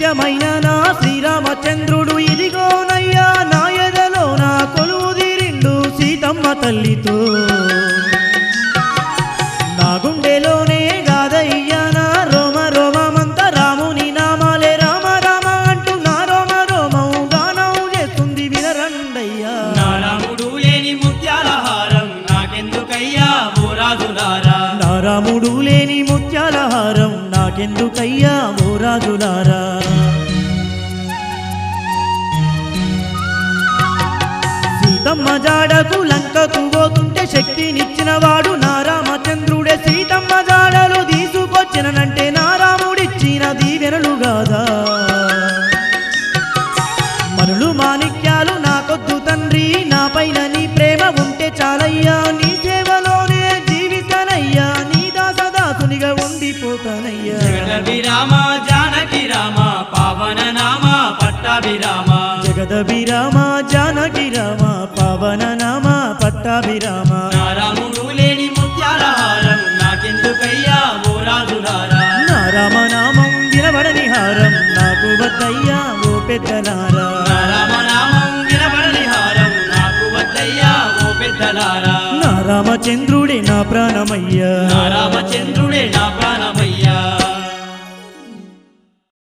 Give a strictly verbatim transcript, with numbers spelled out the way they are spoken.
నిత్యమైన నా శ్రీరామచంద్రుడు ఇదిగోనయ్యా నా ఎదలో నా కొలువుదిరిండు సీతమ్మ తల్లితో నా గుండెలోనే గాదయ్యా నా రోమ రోమమంత రాముని నామాలే రామ రామ అంటూ నా రోమ రోమం గానం చేస్తుంది వినరండయ్యా నా రాముడు లేని ముత్యాల హారం నాకెందుకయ్యా ఓ రాజులారా నా రాముడు లేని ముత్యాల హారం నాకెందుకయ్యా ఓ రాజులారా సీతమ్మ జాడకు లంకకు పోతుంటే శక్తినిచ్చిన వాడు నా రామచంద్రుడే సీతమ్మ జాడలు తీసుకొచ్చినంటే నా రాముడిచ్చిన దీవెనలు గాదా మనులు మాణిక్యాలు నాకొద్దు తండ్రి నా పైన నీ ప్రేమ ఉంటే చాలయ్యా నీ సేవలోనే జీవితానయ్యా నీ దాసదాసునిగా ఉండిపోతానయ్యా జగదభిరామ జానకి రామ పావన నామ పట్టాభిరామ జగదభిరామ జానకి రామ పవన నామ పట్టాభిరామ నా రాముడు లేని ముత్యాల హారం నాకెందుకయ్యా ఓ రాజులారా నా రామనామం వినబడని హారం నాకు వద్దయ్యా ఓ పెద్దలారా నా రామనామం వినబడని హారం నాకు వద్దయ్యా ఓ పెద్దలారా నా రామచంద్రుడే నా ప్రాణమయ్యా నా రామచంద్రుడే నా ప్రాణమయ్యా